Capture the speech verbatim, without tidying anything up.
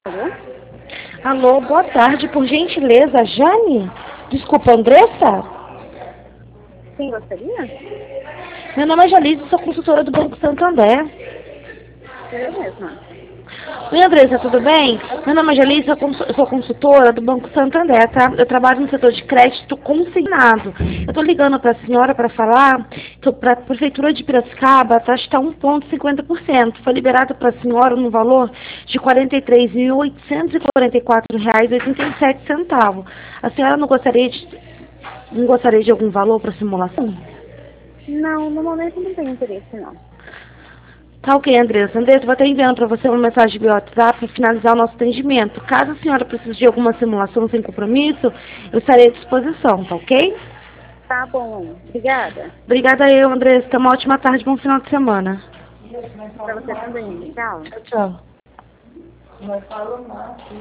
Alô? Alô, boa tarde, por gentileza, Jane? Desculpa, Andressa? Quem gostaria? Meu nome é Jalise, sou consultora do Banco Santander. Eu mesma. Oi, Andressa, tudo bem? Meu nome é Jalise, sou cons- sou consultora do Banco Santander, tá? Eu trabalho no setor de crédito consignado. Eu tô ligando para a senhora para falar que para a Prefeitura de Piracicaba a taxa está um vírgula cinquenta por cento. Foi liberado para a senhora no valor de quarenta e três mil oitocentos e quarenta e quatro reais e oitenta e sete centavos. A senhora não gostaria de, não gostaria de algum valor para simulação? Não, no momento não tenho interesse, não. Tá ok, Andressa. Andressa, vou estar enviando para você uma mensagem via WhatsApp para finalizar o nosso atendimento. Caso a senhora precise de alguma simulação sem compromisso, eu estarei à disposição, tá ok? Tá bom. Obrigada. Obrigada eu, Andressa. Tenha uma ótima tarde, bom final de semana. Pra você também. Tchau. Tchau, tchau.